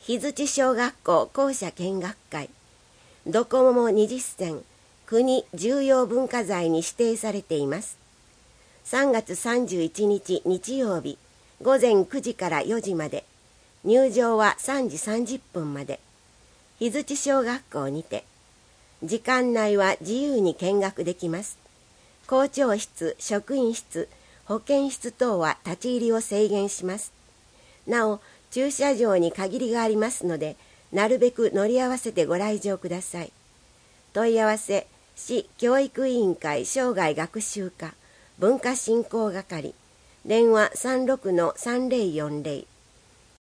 日槌小学校校舎見学会。ドコモも20選、国重要文化財に指定されています。3月31日日曜日、午前9時から4時まで。入場は3時30分まで。日槌小学校にて。時間内は自由に見学できます。校長室、職員室、保健室等は立ち入りを制限します。なお、駐車場に限りがありますので、なるべく乗り合わせてご来場ください。問い合わせ、市教育委員会生涯学習課文化振興係、電話36-3040